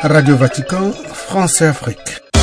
Radio Vatican, France et Afrique.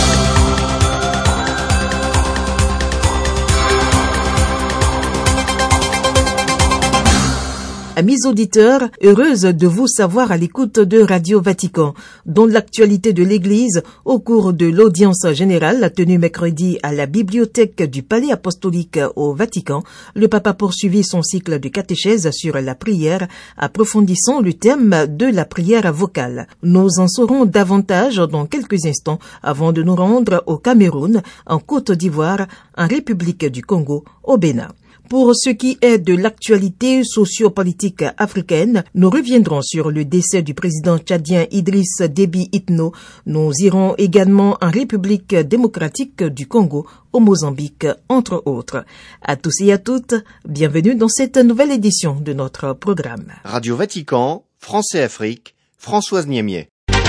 Amis auditeurs, heureuse de vous savoir à l'écoute de Radio Vatican, dont l'actualité de l'Église au cours de l'audience générale tenue mercredi à la bibliothèque du Palais apostolique au Vatican. Le Papa poursuivit son cycle de catéchèse sur la prière, approfondissant le thème de la prière vocale. Nous en saurons davantage dans quelques instants avant de nous rendre au Cameroun, en Côte d'Ivoire, en République du Congo, au Bénin. Pour ce qui est de l'actualité sociopolitique africaine, nous reviendrons sur le décès du président tchadien Idriss Déby Itno. Nous irons également en République démocratique du Congo, au Mozambique, entre autres. À tous et à toutes, bienvenue dans cette nouvelle édition de notre programme. Radio Vatican, France et Afrique, Françoise Niemier.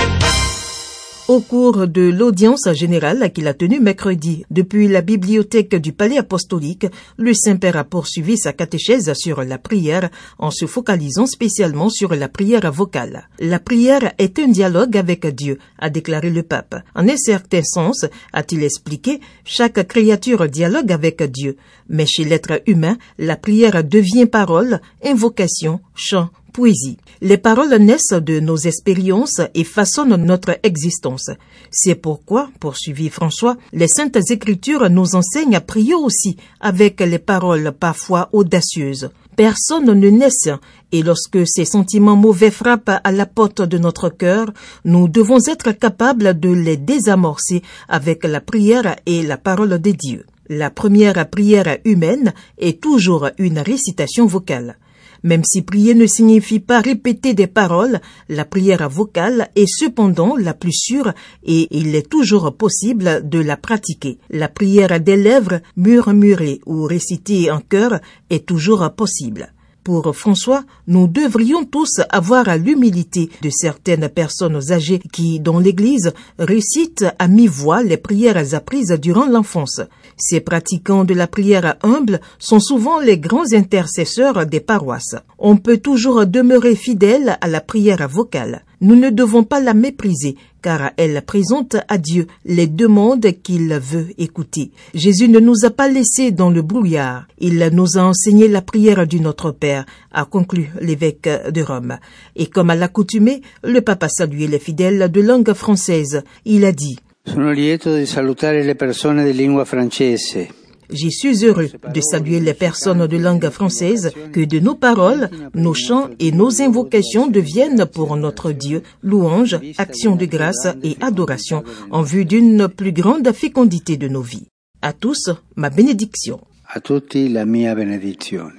Au cours de l'audience générale qu'il a tenue mercredi depuis la bibliothèque du Palais apostolique, le Saint-Père a poursuivi sa catéchèse sur la prière en se focalisant spécialement sur la prière vocale. La prière est un dialogue avec Dieu, a déclaré le pape. En un certain sens, a-t-il expliqué, chaque créature dialogue avec Dieu. Mais chez l'être humain, la prière devient parole, invocation, chant, poésie. Les paroles naissent de nos expériences et façonnent notre existence. C'est pourquoi, poursuivit François, les Saintes Écritures nous enseignent à prier aussi avec les paroles parfois audacieuses. Personne ne naît sain, et lorsque ces sentiments mauvais frappent à la porte de notre cœur, nous devons être capables de les désamorcer avec la prière et la parole de Dieu. La première prière humaine est toujours une récitation vocale. Même si prier ne signifie pas répéter des paroles, la prière vocale est cependant la plus sûre et il est toujours possible de la pratiquer. La prière des lèvres, murmurée ou récitée en chœur, est toujours possible. Pour François, nous devrions tous avoir l'humilité de certaines personnes âgées qui, dans l'Église, récitent à mi-voix les prières apprises durant l'enfance. Ces pratiquants de la prière humble sont souvent les grands intercesseurs des paroisses. On peut toujours demeurer fidèle à la prière vocale. Nous ne devons pas la mépriser, car elle présente à Dieu les demandes qu'il veut écouter. Jésus ne nous a pas laissés dans le brouillard. Il nous a enseigné la prière du Notre Père, a conclu l'évêque de Rome. Et comme à l'accoutumée, le pape a salué les fidèles de langue française. Il a dit: Sono lieto di salutare le persone di lingua francese. Je suis heureux de saluer les personnes de langue française, que de nos paroles, nos chants et nos invocations deviennent pour notre Dieu louange, action de grâce et adoration en vue d'une plus grande fécondité de nos vies. À tous, ma bénédiction. A tutti la mia benedizione.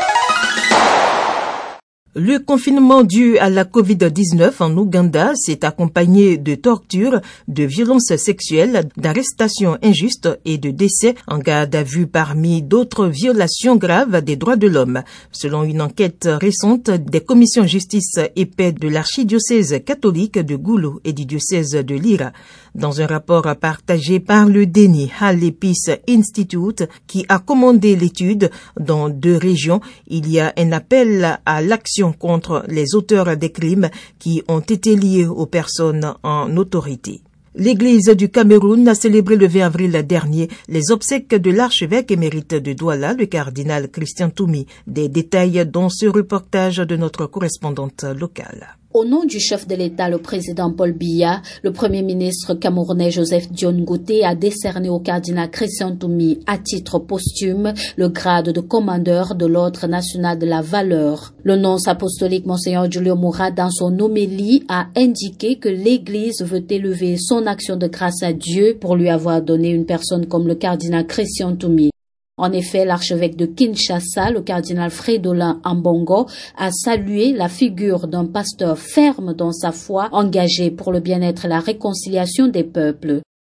Le confinement dû à la Covid-19 en Ouganda s'est accompagné de tortures, de violences sexuelles, d'arrestations injustes et de décès en garde à vue parmi d'autres violations graves des droits de l'homme, selon une enquête récente des commissions justice et paix de l'archidiocèse catholique de Gulu et du diocèse de Lira. Dans un rapport partagé par le Deni Haile Peace Institute qui a commandé l'étude dans 2 régions, il y a un appel à l'action contre les auteurs des crimes qui ont été liés aux personnes en autorité. L'Église du Cameroun a célébré le 20 avril dernier les obsèques de l'archevêque émérite de Douala, le cardinal Christian Toumi. Des détails dans ce reportage de notre correspondante locale. Au nom du chef de l'État, le président Paul Biya, le premier ministre camerounais Joseph Dione Ngouté a décerné au cardinal Christian Toumi à titre posthume le grade de commandeur de l'Ordre national de la valeur. Le nonce apostolique Monseigneur Julio Moura, dans son homélie, a indiqué que l'Église veut élever son action de grâce à Dieu pour lui avoir donné une personne comme le cardinal Christian Toumi. En effet, l'archevêque de Kinshasa, le cardinal Fridolin Ambongo, a salué la figure d'un pasteur ferme dans sa foi, engagé pour le bien-être et la réconciliation des peuples.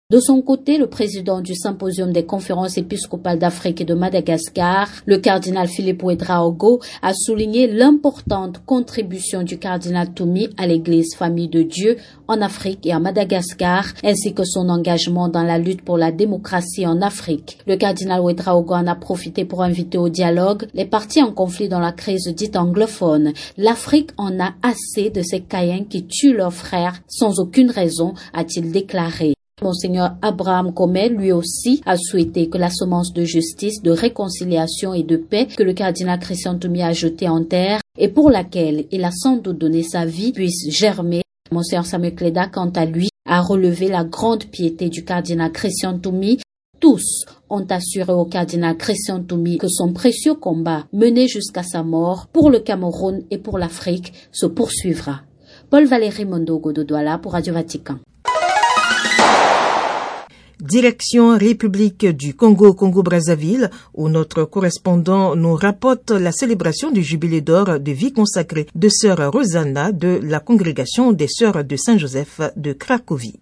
De son côté, le président du Symposium des conférences épiscopales d'Afrique et de Madagascar, le cardinal Philippe Ouédraogo, a souligné l'importante contribution du cardinal Toumi à l'Église Famille de Dieu en Afrique et à Madagascar, ainsi que son engagement dans la lutte pour la démocratie en Afrique. Le cardinal Ouédraogo en a profité pour inviter au dialogue les parties en conflit dans la crise dite anglophone. L'Afrique en a assez de ces Caïens qui tuent leurs frères sans aucune raison, a-t-il déclaré. Monseigneur Abraham Comé, lui aussi, a souhaité que la semence de justice, de réconciliation et de paix que le cardinal Christian Toumi a jetée en terre et pour laquelle il a sans doute donné sa vie puisse germer. Monseigneur Samuel Kleda, quant à lui, a relevé la grande piété du cardinal Christian Toumi. Tous ont assuré au cardinal Christian Toumi que son précieux combat, mené jusqu'à sa mort pour le Cameroun et pour l'Afrique, se poursuivra. Paul Valéry Mondogo de Douala pour Radio Vatican. Direction République du Congo-Brazzaville, où notre correspondant nous rapporte la célébration du jubilé d'or de vie consacrée de sœur Rosanna de la congrégation des sœurs de Saint-Joseph de Cracovie.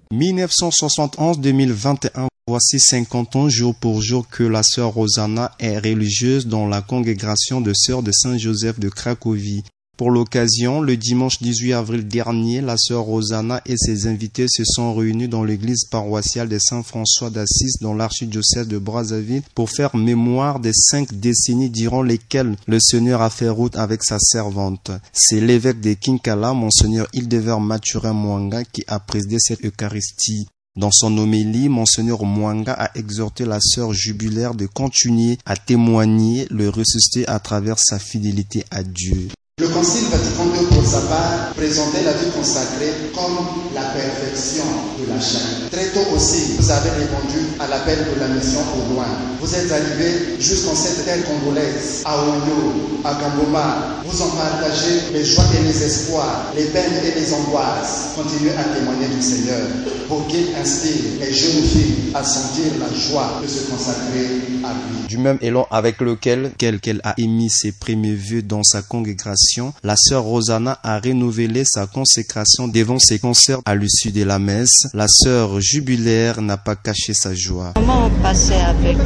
1971, voici 50 ans jour pour jour que la sœur Rosanna est religieuse dans la congrégation de sœurs de Saint-Joseph de Cracovie. Pour l'occasion, le dimanche 18 avril dernier, la sœur Rosanna et ses invités se sont réunis dans l'église paroissiale de Saint-François d'Assise dans l'archidiocèse de Brazzaville pour faire mémoire des 5 décennies durant lesquelles le Seigneur a fait route avec sa servante. C'est l'évêque de Kinkala, Monseigneur Hildevert Mathurin Mwanga, qui a présidé cette Eucharistie. Dans son homélie, Monseigneur Mwanga a exhorté la sœur jubilaire de continuer à témoigner le ressuscité à travers sa fidélité à Dieu. Le Concile Vatican II, pour sa part, présentait la vie consacrée comme la perfection de la chair. Très tôt aussi, vous avez répondu à l'appel de la mission au loin. Vous êtes arrivés jusqu'en cette terre congolaise, à Oyo, à Gamboma. Vous en partagez les joies et les espoirs, les peines et les angoisses. Continuez à témoigner du Seigneur pour qu'il inspire les jeunes filles à sentir la joie de se consacrer à lui. Du même élan avec lequel qu'elle a émis ses premiers vœux dans sa congrégation, la sœur Rosanna a renouvelé sa consécration devant ses concerts à l'issue de la messe. La sœur jubilaire n'a pas caché sa joie. Comment passer avec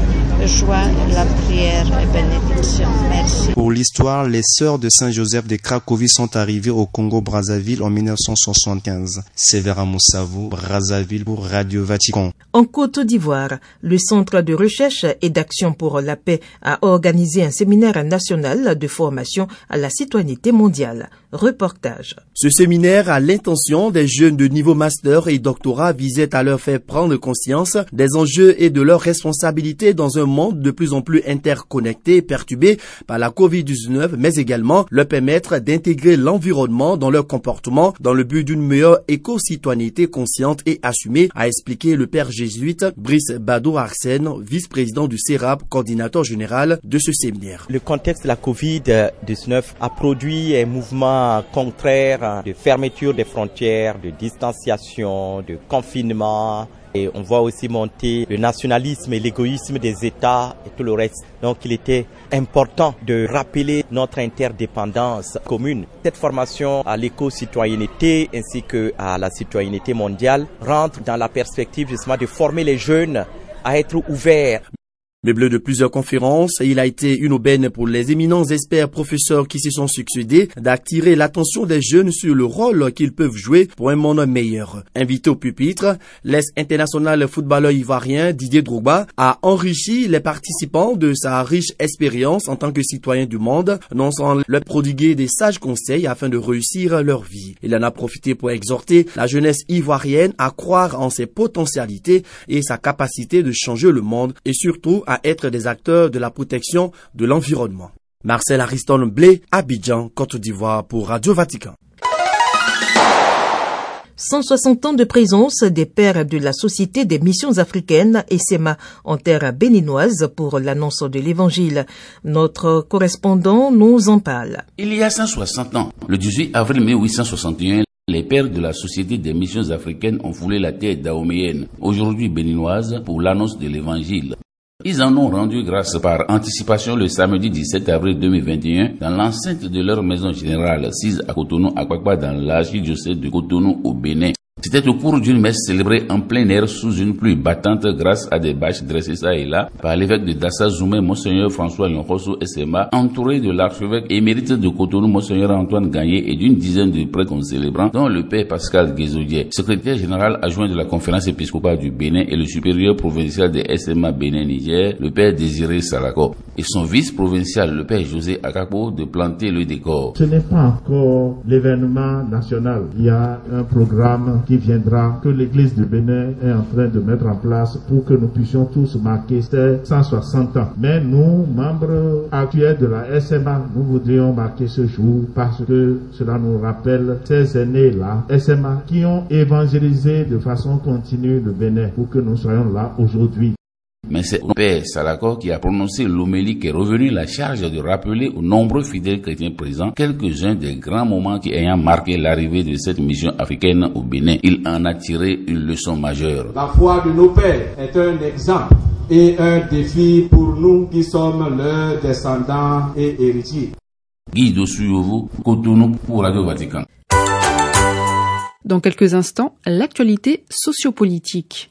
joie, la prière et bénédiction. Merci. Pour l'histoire, les sœurs de Saint-Joseph de Cracovie sont arrivées au Congo-Brazzaville en 1975. Sévérin Moussavou, Brazzaville pour Radio Vatican. En Côte d'Ivoire, le Centre de recherche et d'action pour la paix a organisé un séminaire national de formation à la citoyenneté mondiale. Reportage. Ce séminaire a l'intention des jeunes de niveau master et doctorat visait à leur faire prendre conscience des enjeux et de leurs responsabilités dans un monde de plus en plus interconnecté et perturbé par la COVID-19, mais également leur permettre d'intégrer l'environnement dans leur comportement dans le but d'une meilleure éco-citoyenneté consciente et assumée, a expliqué le père jésuite Brice Bado-Arsène, vice-président du CERAP, coordinateur général de ce séminaire. Le contexte de la COVID-19 a produit un mouvement contraire de fermeture des frontières, de distanciation, de confinement. Et on voit aussi monter le nationalisme et l'égoïsme des États et tout le reste. Donc il était important de rappeler notre interdépendance commune. Cette formation à l'éco-citoyenneté ainsi que à la citoyenneté mondiale rentre dans la perspective justement de former les jeunes à être ouverts. Meublé de plusieurs conférences, il a été une aubaine pour les éminents experts professeurs qui se sont succédés d'attirer l'attention des jeunes sur le rôle qu'ils peuvent jouer pour un monde meilleur. Invité au pupitre, l'ex-international footballeur ivoirien Didier Drogba a enrichi les participants de sa riche expérience en tant que citoyen du monde, non sans leur prodiguer des sages conseils afin de réussir leur vie. Il en a profité pour exhorter la jeunesse ivoirienne à croire en ses potentialités et sa capacité de changer le monde et surtout à être des acteurs de la protection de l'environnement. Marcel Ariston Blé, Abidjan, Côte d'Ivoire pour Radio Vatican. 160 ans de présence des pères de la Société des missions africaines SMA en terre béninoise pour l'annonce de l'Évangile. Notre correspondant nous en parle. Il y a 160 ans, le 18 avril 1861, les pères de la Société des missions africaines ont foulé la terre dahoméenne, aujourd'hui béninoise, pour l'annonce de l'Évangile. Ils en ont rendu grâce par anticipation le samedi 17 avril 2021 dans l'enceinte de leur maison générale, sise à Cotonou, à Kwakwa, dans l'archidiocèse de Cotonou au Bénin. C'était au cours d'une messe célébrée en plein air sous une pluie battante grâce à des bâches dressées ça et là par l'évêque de Dassa Zoumé, Monseigneur François Lonkoso SMA, entouré de l'archevêque émérite de Cotonou, Monseigneur Antoine Gagné et d'une dizaine de prêtres célébrants, dont le père Pascal Guézodier, secrétaire général adjoint de la conférence épiscopale du Bénin et le supérieur provincial des SMA Bénin-Niger, le père Désiré Salako, et son vice-provincial, le père José Akapo, de planter le décor. Ce n'est pas encore l'événement national. Il y a un programme qui viendra, que l'église du Bénin est en train de mettre en place pour que nous puissions tous marquer ces 160 ans. Mais nous, membres actuels de la SMA, nous voudrions marquer ce jour parce que cela nous rappelle ces aînés-là, SMA, qui ont évangélisé de façon continue le Bénin pour que nous soyons là aujourd'hui. Mais c'est le père Salako qui a prononcé l'homélie qui est revenu la charge de rappeler aux nombreux fidèles chrétiens présents quelques-uns des grands moments qui ayant marqué l'arrivée de cette mission africaine au Bénin. Il en a tiré une leçon majeure. La foi de nos pères est un exemple et un défi pour nous qui sommes leurs descendants et héritiers. Guy Dossouyovo, Cotonou pour Radio Vatican. Dans quelques instants, l'actualité sociopolitique.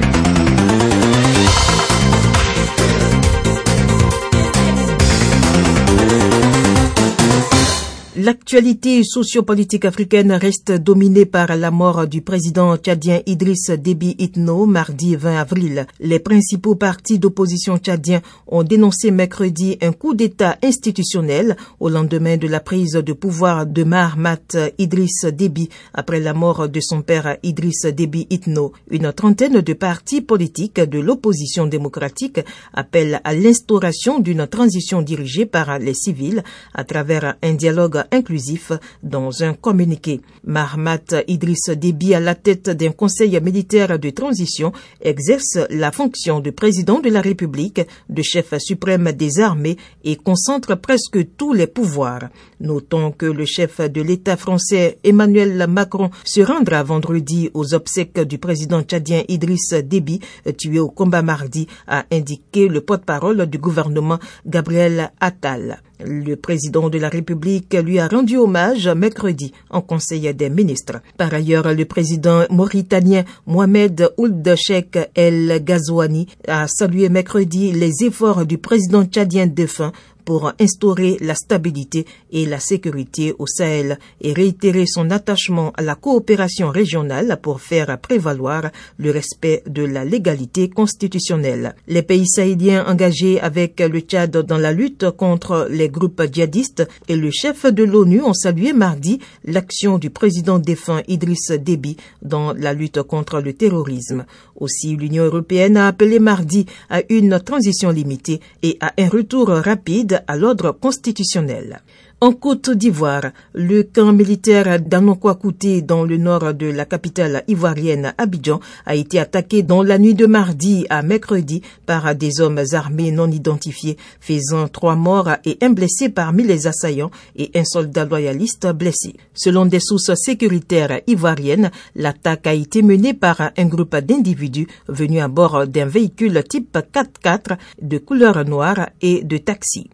L'actualité sociopolitique africaine reste dominée par la mort du président tchadien Idriss Déby Itno mardi 20 avril. Les principaux partis d'opposition tchadiens ont dénoncé mercredi un coup d'État institutionnel au lendemain de la prise de pouvoir de Mahamat Idriss Déby après la mort de son père Idriss Déby Itno. Une trentaine de partis politiques de l'opposition démocratique appellent à l'instauration d'une transition dirigée par les civils à travers un dialogue inclusif dans un communiqué. Mahamat Idriss Déby, à la tête d'un conseil militaire de transition, exerce la fonction de président de la République, de chef suprême des armées et concentre presque tous les pouvoirs. Notons que le chef de l'État français Emmanuel Macron se rendra vendredi aux obsèques du président tchadien Idriss Déby, tué au combat mardi, a indiqué le porte-parole du gouvernement Gabriel Attal. Le président de la République lui a rendu hommage mercredi en Conseil des ministres. Par ailleurs, le président mauritanien Mohamed Ould Cheikh El Ghazouani a salué mercredi les efforts du président tchadien défunt pour instaurer la stabilité et la sécurité au Sahel et réitérer son attachement à la coopération régionale pour faire prévaloir le respect de la légalité constitutionnelle. Les pays sahéliens engagés avec le Tchad dans la lutte contre les groupes djihadistes et le chef de l'ONU ont salué mardi l'action du président défunt Idriss Déby dans la lutte contre le terrorisme. Aussi, l'Union européenne a appelé mardi à une transition limitée et à un retour rapide à l'ordre constitutionnel. En Côte d'Ivoire, le camp militaire d'Anokwakouté dans le nord de la capitale ivoirienne Abidjan a été attaqué dans la nuit de mardi à mercredi par des hommes armés non identifiés, faisant 3 morts et 1 blessé parmi les assaillants et un soldat loyaliste blessé. Selon des sources sécuritaires ivoiriennes, l'attaque a été menée par un groupe d'individus venus à bord d'un véhicule type 4x4 de couleur noire et de taxi.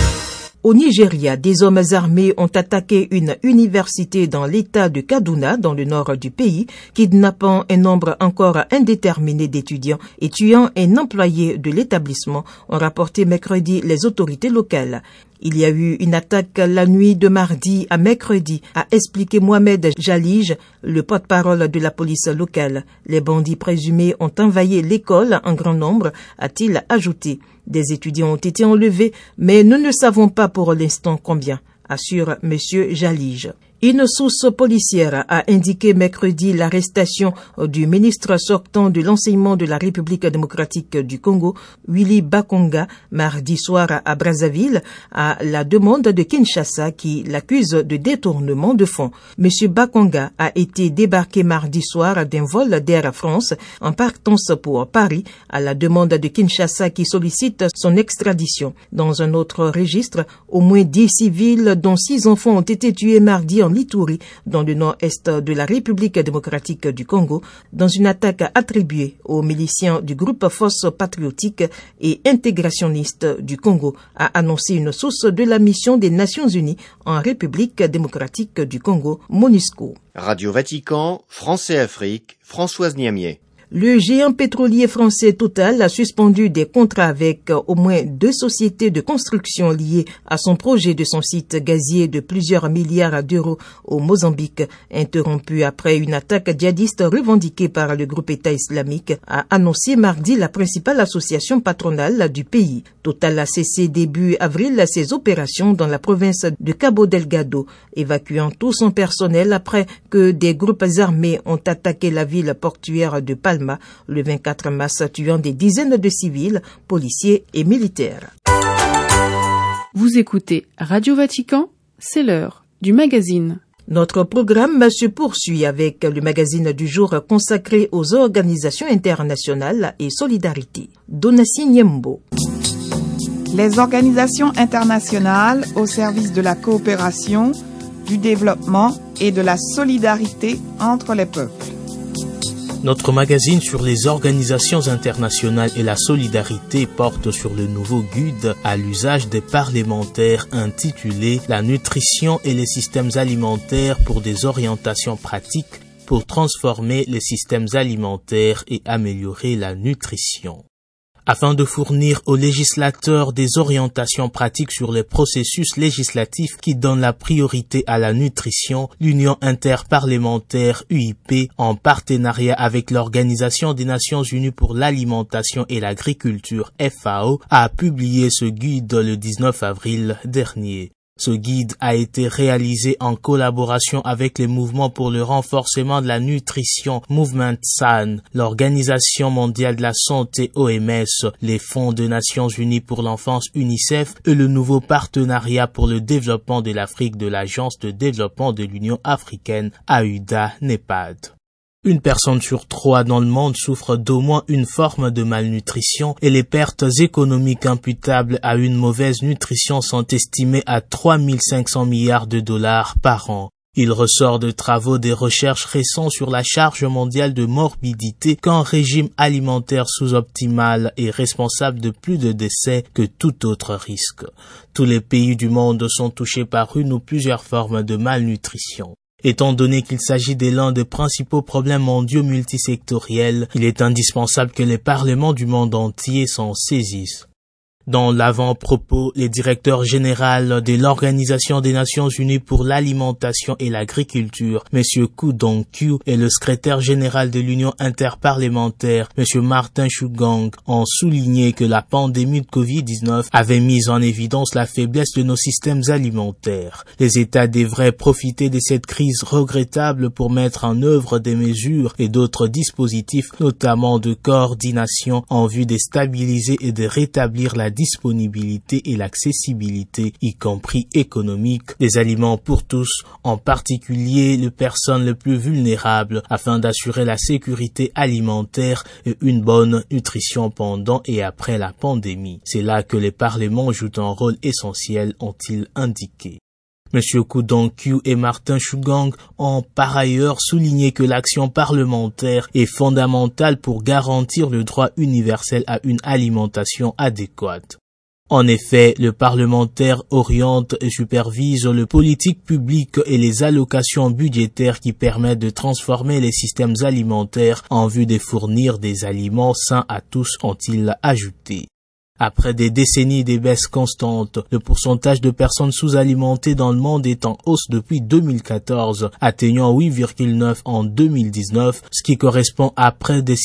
Au Nigeria, des hommes armés ont attaqué une université dans l'état de Kaduna, dans le nord du pays, kidnappant un nombre encore indéterminé d'étudiants et tuant un employé de l'établissement, ont rapporté mercredi les autorités locales. Il y a eu une attaque la nuit de mardi à mercredi, a expliqué Mohamed Jalij, le porte-parole de la police locale. Les bandits présumés ont envahi l'école en grand nombre, a-t-il ajouté. Des étudiants ont été enlevés, mais nous ne savons pas pour l'instant combien, assure M. Jalij. Une source policière a indiqué mercredi l'arrestation du ministre sortant de l'enseignement de la République démocratique du Congo, Willy Bakonga, mardi soir à Brazzaville, à la demande de Kinshasa qui l'accuse de détournement de fonds. M. Bakonga a été débarqué mardi soir d'un vol d'Air France en partance pour Paris à la demande de Kinshasa qui sollicite son extradition. Dans un autre registre, au moins 10 civils dont 6 enfants ont été tués mardi en l'Ituri, dans le nord-est de la République démocratique du Congo, dans une attaque attribuée aux miliciens du groupe Force patriotique et intégrationniste du Congo, a annoncé une source de la mission des Nations Unies en République démocratique du Congo, MONUSCO. Radio Vatican, France et Afrique, Françoise Niamier. Le géant pétrolier français Total a suspendu des contrats avec au moins 2 sociétés de construction liées à son projet de son site gazier de plusieurs milliards d'euros au Mozambique, interrompu après une attaque djihadiste revendiquée par le groupe État islamique, a annoncé mardi la principale association patronale du pays. Total a cessé début avril ses opérations dans la province de Cabo Delgado, évacuant tout son personnel après que des groupes armés ont attaqué la ville portuaire de Palma le 24 mars, tuant des dizaines de civils, policiers et militaires. Vous écoutez Radio Vatican, c'est l'heure du magazine. Notre programme se poursuit avec le magazine du jour consacré aux organisations internationales et solidarité. Donatien Niembo. Les organisations internationales au service de la coopération, du développement et de la solidarité entre les peuples. Notre magazine sur les organisations internationales et la solidarité porte sur le nouveau guide à l'usage des parlementaires intitulé « La nutrition et les systèmes alimentaires pour des orientations pratiques pour transformer les systèmes alimentaires et améliorer la nutrition ». Afin de fournir aux législateurs des orientations pratiques sur les processus législatifs qui donnent la priorité à la nutrition, l'Union interparlementaire UIP, en partenariat avec l'Organisation des Nations Unies pour l'alimentation et l'agriculture FAO, a publié ce guide le 19 avril dernier. Ce guide a été réalisé en collaboration avec les mouvements pour le renforcement de la nutrition Movement SAN, l'Organisation mondiale de la santé OMS, les Fonds des Nations Unies pour l'enfance UNICEF et le nouveau partenariat pour le développement de l'Afrique de l'Agence de développement de l'Union africaine AUDA-NEPAD. Une personne sur 3 dans le monde souffre d'au moins une forme de malnutrition et les pertes économiques imputables à une mauvaise nutrition sont estimées à 3 500 milliards de dollars par an. Il ressort de travaux des recherches récents sur la charge mondiale de morbidité qu'un régime alimentaire sous-optimal est responsable de plus de décès que tout autre risque. Tous les pays du monde sont touchés par une ou plusieurs formes de malnutrition. Étant donné qu'il s'agit de l'un des principaux problèmes mondiaux multisectoriels, il est indispensable que les parlements du monde entier s'en saisissent. Dans l'avant-propos, les directeurs généraux de l'Organisation des Nations Unies pour l'alimentation et l'agriculture, M. Ku Dong-kyu, et le secrétaire général de l'Union interparlementaire, M. Martin Shugang, ont souligné que la pandémie de Covid-19 avait mis en évidence la faiblesse de nos systèmes alimentaires. Les États devraient profiter de cette crise regrettable pour mettre en œuvre des mesures et d'autres dispositifs, notamment de coordination, en vue de stabiliser et de rétablir la disponibilité et l'accessibilité, y compris économique, des aliments pour tous, en particulier les personnes les plus vulnérables, afin d'assurer la sécurité alimentaire et une bonne nutrition pendant et après la pandémie. C'est là que les parlements jouent un rôle essentiel, ont-ils indiqué. M. Ku Dong-kyu et Martin Shugang ont par ailleurs souligné que l'action parlementaire est fondamentale pour garantir le droit universel à une alimentation adéquate. En effet, le parlementaire oriente et supervise les politiques publiques et les allocations budgétaires qui permettent de transformer les systèmes alimentaires en vue de fournir des aliments sains à tous, ont-ils ajouté. Après des décennies de baisses constantes, le pourcentage de personnes sous-alimentées dans le monde est en hausse depuis 2014, atteignant 8,9 en 2019, ce qui correspond à près de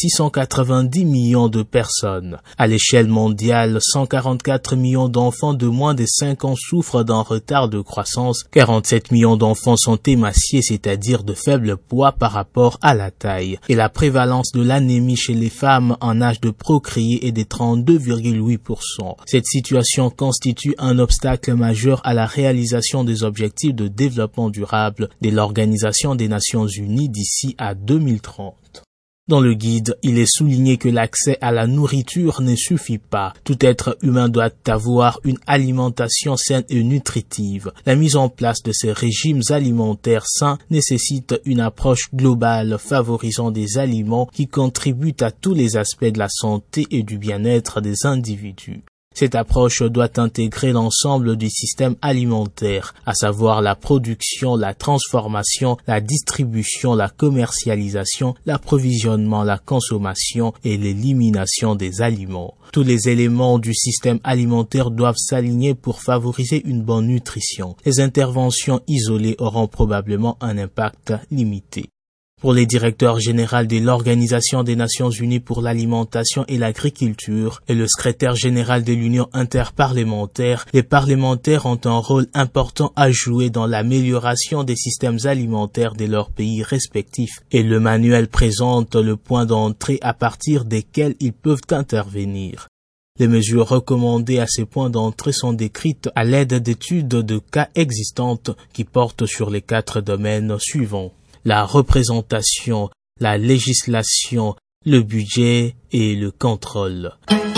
690 millions de personnes. À l'échelle mondiale, 144 millions d'enfants de moins de 5 ans souffrent d'un retard de croissance, 47 millions d'enfants sont émaciés, c'est-à-dire de faible poids par rapport à la taille, et la prévalence de l'anémie chez les femmes en âge de procréer est de 32,8%. Cette situation constitue un obstacle majeur à la réalisation des objectifs de développement durable de l'Organisation des Nations Unies d'ici à 2030. Dans le guide, il est souligné que l'accès à la nourriture ne suffit pas. Tout être humain doit avoir une alimentation saine et nutritive. La mise en place de ces régimes alimentaires sains nécessite une approche globale favorisant des aliments qui contribuent à tous les aspects de la santé et du bien-être des individus. Cette approche doit intégrer l'ensemble du système alimentaire, à savoir la production, la transformation, la distribution, la commercialisation, l'approvisionnement, la consommation et l'élimination des aliments. Tous les éléments du système alimentaire doivent s'aligner pour favoriser une bonne nutrition. Les interventions isolées auront probablement un impact limité. Pour les directeurs généraux de l'Organisation des Nations Unies pour l'alimentation et l'agriculture et le secrétaire général de l'Union interparlementaire, les parlementaires ont un rôle important à jouer dans l'amélioration des systèmes alimentaires de leurs pays respectifs et le manuel présente le point d'entrée à partir desquels ils peuvent intervenir. Les mesures recommandées à ces points d'entrée sont décrites à l'aide d'études de cas existantes qui portent sur les 4 domaines suivants: la représentation, la législation, le budget et le contrôle.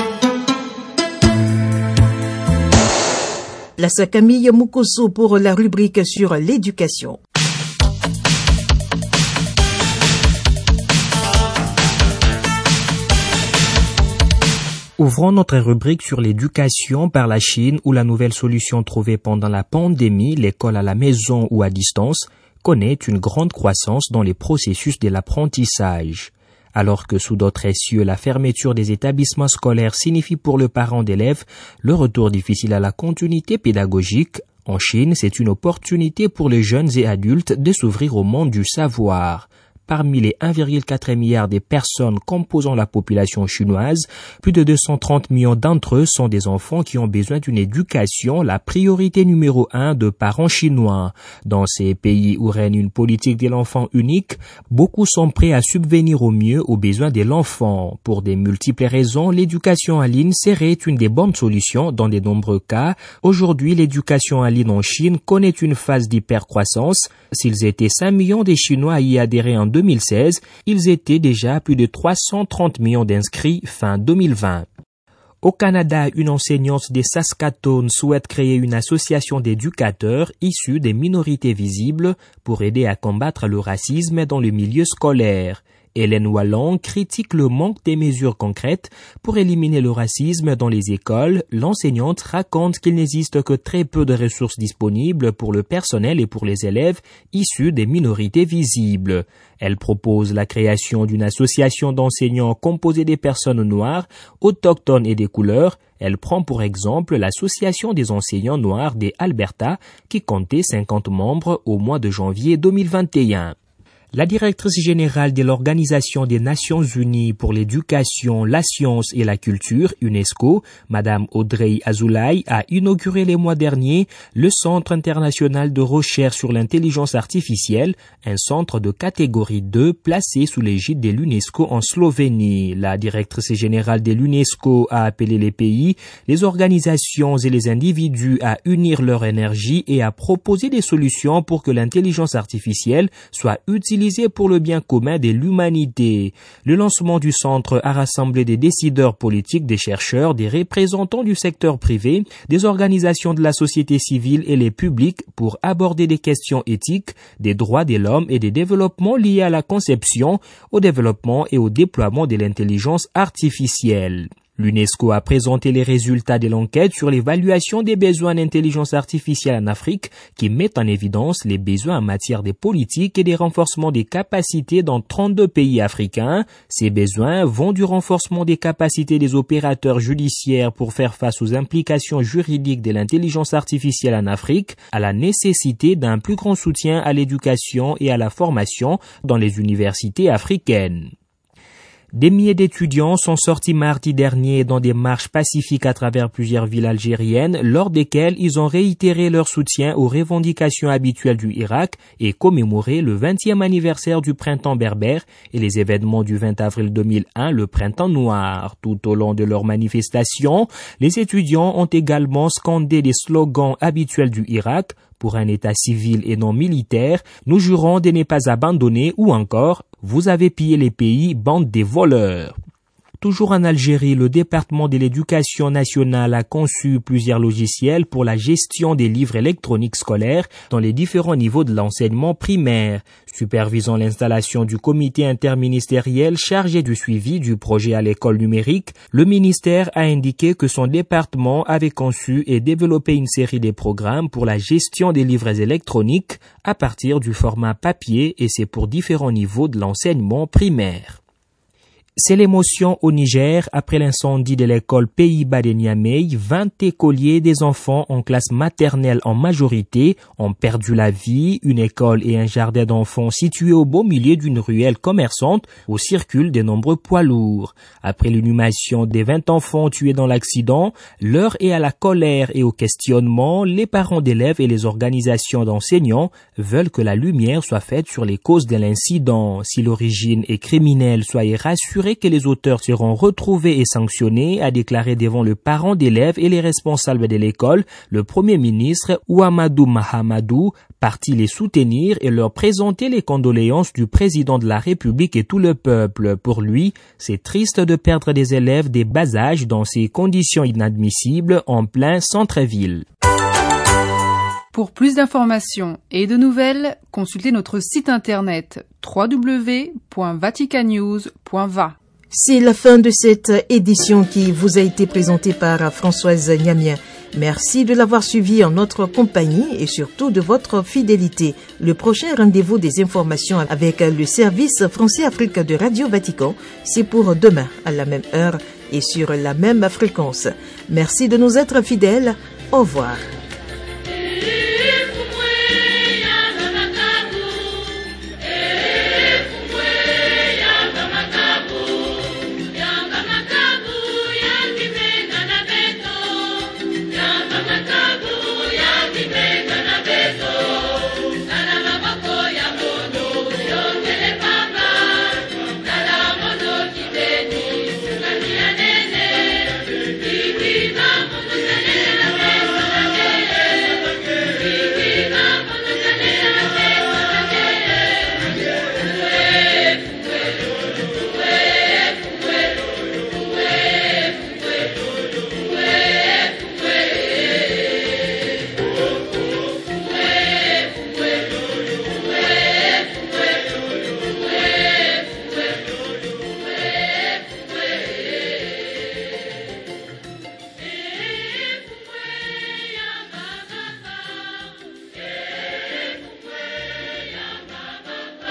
Place à Camille Mukoso pour la rubrique sur l'éducation. Ouvrons notre rubrique sur l'éducation par la Chine, où la nouvelle solution trouvée pendant la pandémie, l'école à la maison ou à distance, connaît une grande croissance dans les processus de l'apprentissage. Alors que sous d'autres cieux, la fermeture des établissements scolaires signifie pour le parent d'élève le retour difficile à la continuité pédagogique, en Chine, c'est une opportunité pour les jeunes et adultes de s'ouvrir au monde du savoir. Parmi les 1,4 milliard de personnes composant la population chinoise, plus de 230 millions d'entre eux sont des enfants qui ont besoin d'une éducation, la priorité numéro 1 de parents chinois. Dans ces pays où règne une politique de l'enfant unique, beaucoup sont prêts à subvenir au mieux aux besoins de l'enfant. Pour de multiples raisons, l'éducation en ligne serait une des bonnes solutions dans de nombreux cas. Aujourd'hui, l'éducation en ligne en Chine connaît une phase d'hypercroissance. S'ils étaient 5 millions de Chinois à y adhérer en 2016, ils étaient déjà plus de 330 millions d'inscrits fin 2020. Au Canada, une enseignante de Saskatoon souhaite créer une association d'éducateurs issus des minorités visibles pour aider à combattre le racisme dans le milieu scolaire. Hélène Wallon critique le manque des mesures concrètes pour éliminer le racisme dans les écoles. L'enseignante raconte qu'il n'existe que très peu de ressources disponibles pour le personnel et pour les élèves issus des minorités visibles. Elle propose la création d'une association d'enseignants composée des personnes noires, autochtones et des couleurs. Elle prend pour exemple l'association des enseignants noirs des Alberta qui comptait 50 membres au mois de janvier 2021. La directrice générale de l'Organisation des Nations Unies pour l'éducation, la science et la culture, UNESCO, Madame Audrey Azoulay, a inauguré les mois derniers le Centre international de recherche sur l'intelligence artificielle, un centre de catégorie 2 placé sous l'égide de l'UNESCO en Slovénie. La directrice générale de l'UNESCO a appelé les pays, les organisations et les individus à unir leur énergie et à proposer des solutions pour que l'intelligence artificielle soit utilisée pour le bien commun de l'humanité. Le lancement du centre a rassemblé des décideurs politiques, des chercheurs, des représentants du secteur privé, des organisations de la société civile et les publics pour aborder des questions éthiques, des droits de l'homme et des développements liés à la conception, au développement et au déploiement de l'intelligence artificielle. L'UNESCO a présenté les résultats de l'enquête sur l'évaluation des besoins d'intelligence artificielle en Afrique qui met en évidence les besoins en matière de politique et des renforcements des capacités dans 32 pays africains. Ces besoins vont du renforcement des capacités des opérateurs judiciaires pour faire face aux implications juridiques de l'intelligence artificielle en Afrique, à la nécessité d'un plus grand soutien à l'éducation et à la formation dans les universités africaines. Des milliers d'étudiants sont sortis mardi dernier dans des marches pacifiques à travers plusieurs villes algériennes, lors desquelles ils ont réitéré leur soutien aux revendications habituelles du Irak et commémoré le 20e anniversaire du printemps berbère et les événements du 20 avril 2001, le printemps noir. Tout au long de leurs manifestations, les étudiants ont également scandé des slogans habituels du Irak. Pour un État civil et non militaire, nous jurons de ne pas abandonner ou encore Vous avez pillé les pays, bande des voleurs. Toujours en Algérie, le département de l'éducation nationale a conçu plusieurs logiciels pour la gestion des livres électroniques scolaires dans les différents niveaux de l'enseignement primaire. Supervisant l'installation du comité interministériel chargé du suivi du projet à l'école numérique, le ministère a indiqué que son département avait conçu et développé une série de programmes pour la gestion des livres électroniques à partir du format papier et c'est pour différents niveaux de l'enseignement primaire. C'est l'émotion au Niger après l'incendie de l'école Pays-Bas de Niamey. 20 écoliers des enfants en classe maternelle en majorité ont perdu la vie. Une école et un jardin d'enfants situés au beau milieu d'une ruelle commerçante où circulent de nombreux poids lourds. Après l'inhumation des 20 enfants tués dans l'accident, l'heure est à la colère et au questionnement. Les parents d'élèves et les organisations d'enseignants veulent que la lumière soit faite sur les causes de l'incident. Si l'origine est criminelle, soyez rassurés que les auteurs seront retrouvés et sanctionnés, a déclaré devant le parent d'élèves et les responsables de l'école le Premier ministre Ouamadou Mahamadou, parti les soutenir et leur présenter les condoléances du président de la République et tout le peuple. Pour lui, c'est triste de perdre des élèves des bas âges dans ces conditions inadmissibles en plein centre-ville. Pour plus d'informations et de nouvelles, consultez notre site internet www.vaticanews.va. C'est la fin de cette édition qui vous a été présentée par Françoise Niamien. Merci de l'avoir suivi en notre compagnie et surtout de votre fidélité. Le prochain rendez-vous des informations avec le service français-Afrique de Radio Vatican, c'est pour demain à la même heure et sur la même fréquence. Merci de nous être fidèles. Au revoir.